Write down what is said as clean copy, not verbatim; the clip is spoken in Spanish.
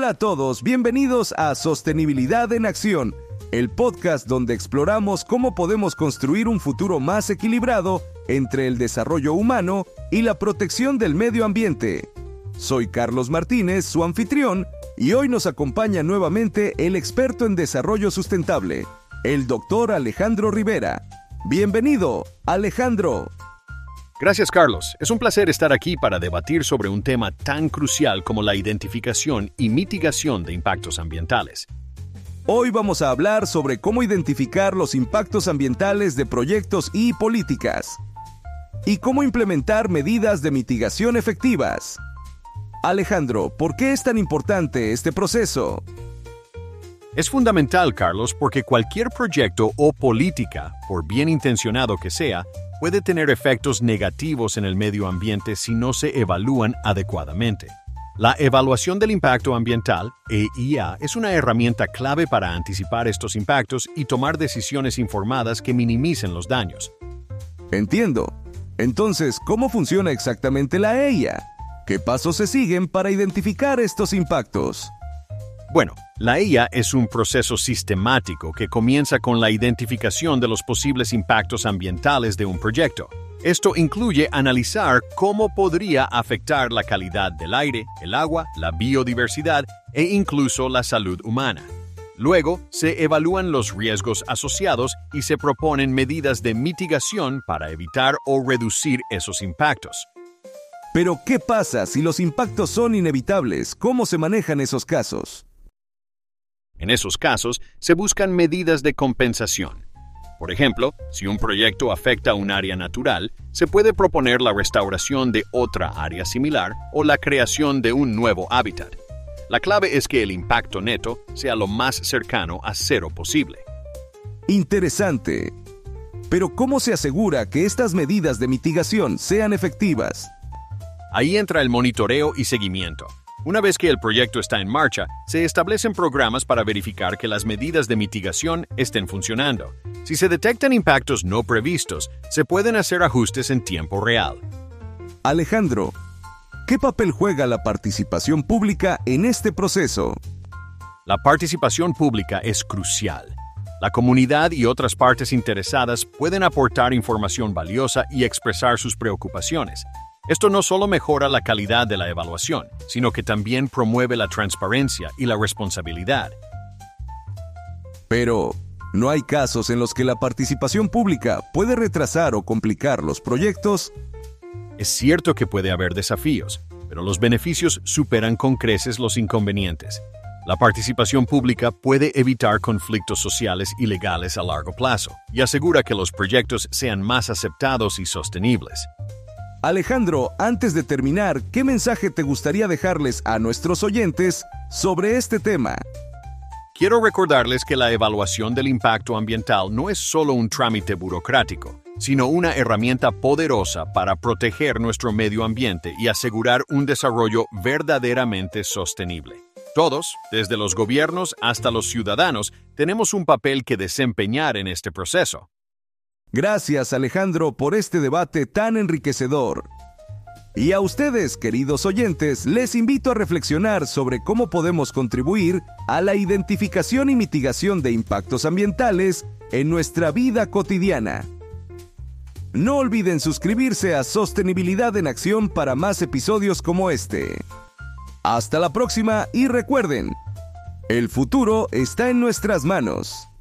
Hola a todos, bienvenidos a Sostenibilidad en Acción, el podcast donde exploramos cómo podemos construir un futuro más equilibrado entre el desarrollo humano y la protección del medio ambiente. Soy Carlos Martínez, su anfitrión, y hoy nos acompaña nuevamente el experto en desarrollo sustentable, el Dr. Alejandro Rivera. Bienvenido, Alejandro. Gracias, Carlos. Es un placer estar aquí para debatir sobre un tema tan crucial como la identificación y mitigación de impactos ambientales. Hoy vamos a hablar sobre cómo identificar los impactos ambientales de proyectos y políticas, y cómo implementar medidas de mitigación efectivas. Alejandro, ¿por qué es tan importante este proceso? Es fundamental, Carlos, porque cualquier proyecto o política, por bien intencionado que sea, puede tener efectos negativos en el medio ambiente si no se evalúan adecuadamente. La evaluación del impacto ambiental, EIA, es una herramienta clave para anticipar estos impactos y tomar decisiones informadas que minimicen los daños. Entiendo. Entonces, ¿cómo funciona exactamente la EIA? ¿Qué pasos se siguen para identificar estos impactos? Bueno, la EIA es un proceso sistemático que comienza con la identificación de los posibles impactos ambientales de un proyecto. Esto incluye analizar cómo podría afectar la calidad del aire, el agua, la biodiversidad e incluso la salud humana. Luego, se evalúan los riesgos asociados y se proponen medidas de mitigación para evitar o reducir esos impactos. Pero, ¿qué pasa si los impactos son inevitables? ¿Cómo se manejan esos casos? En esos casos, se buscan medidas de compensación. Por ejemplo, si un proyecto afecta un área natural, se puede proponer la restauración de otra área similar o la creación de un nuevo hábitat. La clave es que el impacto neto sea lo más cercano a cero posible. Interesante. Pero, ¿cómo se asegura que estas medidas de mitigación sean efectivas? Ahí entra el monitoreo y seguimiento. Una vez que el proyecto está en marcha, se establecen programas para verificar que las medidas de mitigación estén funcionando. Si se detectan impactos no previstos, se pueden hacer ajustes en tiempo real. Alejandro, ¿qué papel juega la participación pública en este proceso? La participación pública es crucial. La comunidad y otras partes interesadas pueden aportar información valiosa y expresar sus preocupaciones. Esto no solo mejora la calidad de la evaluación, sino que también promueve la transparencia y la responsabilidad. Pero, ¿no hay casos en los que la participación pública puede retrasar o complicar los proyectos? Es cierto que puede haber desafíos, pero los beneficios superan con creces los inconvenientes. La participación pública puede evitar conflictos sociales y legales a largo plazo y asegura que los proyectos sean más aceptados y sostenibles. Alejandro, antes de terminar, ¿qué mensaje te gustaría dejarles a nuestros oyentes sobre este tema? Quiero recordarles que la evaluación del impacto ambiental no es solo un trámite burocrático, sino una herramienta poderosa para proteger nuestro medio ambiente y asegurar un desarrollo verdaderamente sostenible. Todos, desde los gobiernos hasta los ciudadanos, tenemos un papel que desempeñar en este proceso. Gracias, Alejandro, por este debate tan enriquecedor. Y a ustedes, queridos oyentes, les invito a reflexionar sobre cómo podemos contribuir a la identificación y mitigación de impactos ambientales en nuestra vida cotidiana. No olviden suscribirse a Sostenibilidad en Acción para más episodios como este. Hasta la próxima y recuerden, el futuro está en nuestras manos.